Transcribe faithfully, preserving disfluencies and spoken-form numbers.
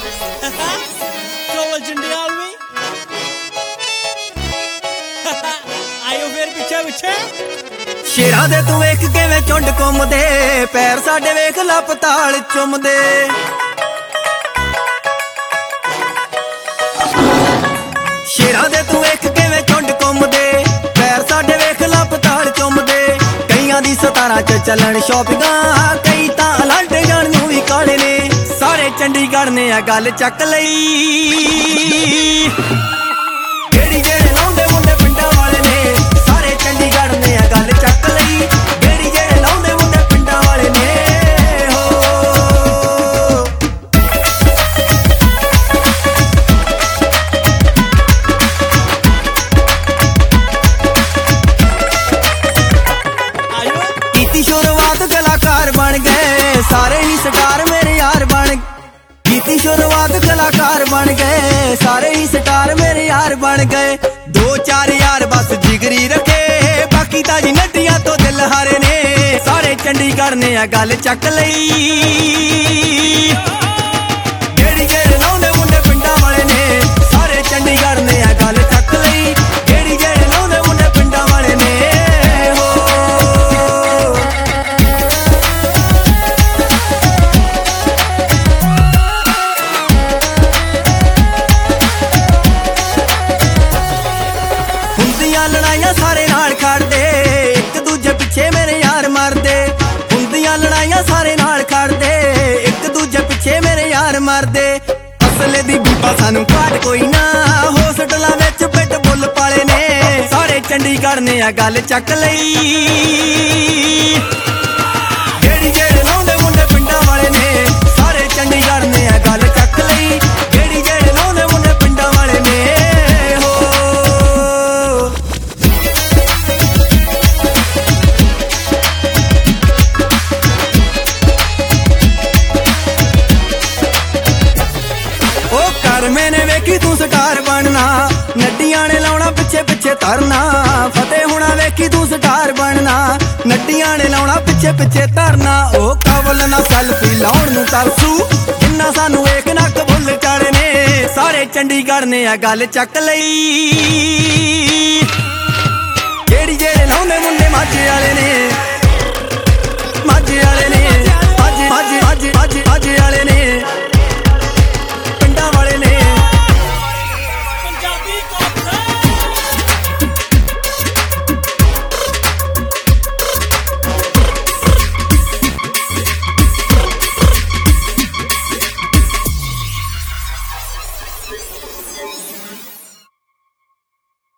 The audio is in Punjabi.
ਕੋਲ ਜੰਡਿਆਲਵੀ ਆਇਓ ਫੇਰ ਪਿੱਛੇ ਪਿੱਛੇ ਸ਼ੇਰਾਂ ਦੇ ਤੂੰ ਵੇਖ ਕਿਵੇਂ ਝੁੰਡ ਘੁੰਮਦੇ ਪੈਰ ਸਾਡੇ ਵੇਖ ਲੱਪਤਾਲ ਚੁੰਮਦੇ ਸ਼ੇਰਾਂ ਦੇ ਤੂੰ ਵੇਖ ਕਿਵੇਂ ਝੁੰਡ ਘੁੰਮਦੇ ਪੈਰ ਸਾਡੇ ਵੇਖ ਲੱਪਤਾਲ ਚੁੰਮਦੇ ਕਈਆਂ ਦੀ ਸਤਾਰਾਂ ਚ ਚੱਲਣ ਸ਼ਾਪਿੰਗਾਂ ਕਈ ਤਾਂ ਅਲੰਟੇ ਜਾਣ ਨੂੰ ਵੀ ਕਾਲੇ ਨੇ ਸਾਰੇ ਚੰਡੀਗੜ੍ਹ ਨੇ ਆ ਗੱਲ ਚੱਕ ਲਈ ਗੇੜੀ ਜਿਹੜੇ ਲਾਉਂਦੇ ਮੁੰਡੇ ਪਿੰਡਾਂ ਵਾਲੇ ਨੇ ਸਾਰੇ ਚੰਡੀਗੜ੍ਹ ਨੇ ਆ ਗੱਲ ਚੱਕ ਲਈ ਗੇੜੀ ਜਿਹੜੇ ਲਾਉਂਦੇ ਮੁੰਡੇ ਪਿੰਡਾਂ ਵਾਲੇ ਨੇ ਕੀਤੀ ਸ਼ੁਰੂਆਤ ਕਲਾਕਾਰ ਬਣ ਗਏ ਸਾਰੇ ਹੀ ਸਟਾਰ ਮੇਰੇ ਯਾਰ ਬਣ ਕੀਤੀ ਸ਼ੁਰੂਆਤ ਕਲਾਕਾਰ ਬਣ ਗਏ ਸਾਰੇ ਹੀ ਸਟਾਰ ਮੇਰੇ ਯਾਰ ਬਣ ਗਏ ਦੋ ਚਾਰ ਯਾਰ ਬਸ ਜਿਗਰੀ ਰੱਖੇ ਬਾਕੀ ਤਾਂ ਜੀ ਨੱਡੀਆਂ ਤੋਂ ਦਿਲ ਹਾਰੇ ਨੇ ਸਾਰੇ ਚੰਡੀਗੜ੍ਹ ਨੇ ਆ ਗੱਲ ਚੱਕ ਲਈ ਗੇੜੀ ਜਿਹੜੇ ਲਾਉਂਦੇ ਮੁੰਡੇ ਪਿੰਡਾਂ ਵਾਲੇ ਨੇ ਸਾਰੇ ਚੰਡੀਗੜ੍ਹ ਨੇ ਆ ਗੱਲ ਚੱਕ ਲਈ ਗੇੜੀ ਜਿਹੜੇ ਲਾਉਂਦੇ ਮੁੰਡੇ ਪਿੰਡਾਂ ਵਾਲੇ ਨੇ ਲੜਾਈਆਂ ਸਾਰੇ ਨਾਲ ਖੜਦੇ ਇੱਕ ਦੂਜੇ ਪਿੱਛੇ ਮੇਰੇ ਯਾਰ ਮਰਦੇ ਹੁੰਦੀਆਂ ਲੜਾਈਆਂ ਸਾਰੇ ਨਾਲ ਖੜਦੇ ਇੱਕ ਦੂਜੇ ਪਿੱਛੇ ਮੇਰੇ ਯਾਰ ਮਰਦੇ ਅਸਲੇ ਦੀ ਬੀਬਾ ਸਾਨੂੰ ਘਾਟ ਕੋਈ ਨਾ ਹੋਸਟਲਾਂ ਵਿੱਚ ਪਿੱਟ ਬੁੱਲ ਪਾਲੇ ਨੇ ਸਾਰੇ ਚੰਡੀਗੜ੍ਹ ਨੇ ਆ ਗੱਲ ਚੱਕ ਲਈ ਗੇੜੀ ਜਿਹੜੇ ਲਾਉਂਦੇ ਮੁੰਡੇ ਪਿੰਡਾਂ ਵਾਲੇ ਨੇ ਸਾਰੇ ਚੰਡੀਗੜ੍ਹ ਨੇ ਆ ਗੱਲ ਚੱਕ ਲਈ ਗੇੜੀ ਜਿਹੜੇ ਲਾਉਂਦੇ ਮੁੰਡੇ ਪਿੰਡਾਂ ਵਾਲੇ ਨੇ ਮੈਨੇ ਵੇਖੀ ਤੂੰ ਸਟਾਰ ਬਣਨਾ ਨੱਡੀਆਂ ਨੇ ਲਾਉਣਾ ਪਿੱਛੇ ਪਿੱਛੇ ਧਰਨਾ ਫਤਿਹ ਹੁਣਾ ਵੇਖੀ ਤੂੰ ਸਟਾਰ ਬਣਨਾ ਨੱਡੀਆਂ ਨੇ ਲਾਉਣਾ ਪਿੱਛੇ ਪਿੱਛੇ ਧਰਨਾ ਉਹ ਕਵਲ ਨਾ ਸੈਲਫੀ ਲਾਉਣ ਨੂੰ ਤਰਸੂ ਜਿੰਨਾ ਸਾਨੂੰ ਵੇਖ ਨਾ ਕਬੁੱਲ ਚਾੜੇ ਨੇ ਸਾਰੇ ਚੰਡੀਗੜ੍ਹ ਨੇ ਆ ਗੱਲ ਚੱਕ ਲਈ ਜਿਹੜੀ ਜਿਹੜੇ ਲਾਉਂਦੇ ਮੁੰਡੇ ਮਾਝੇ ਵਾਲੇ ਨੇ ਮਾਝੇ ਵਾਲੇ ਨੇ ਮਾਝੇ ਮਾਝੇ ਮਾਝੇ ਮਾਝੇ ਮਾਝੇ ਵਾਲੇ ਨੇ ਪਿੰਡਾਂ ਵਾਲੇ ਨੇ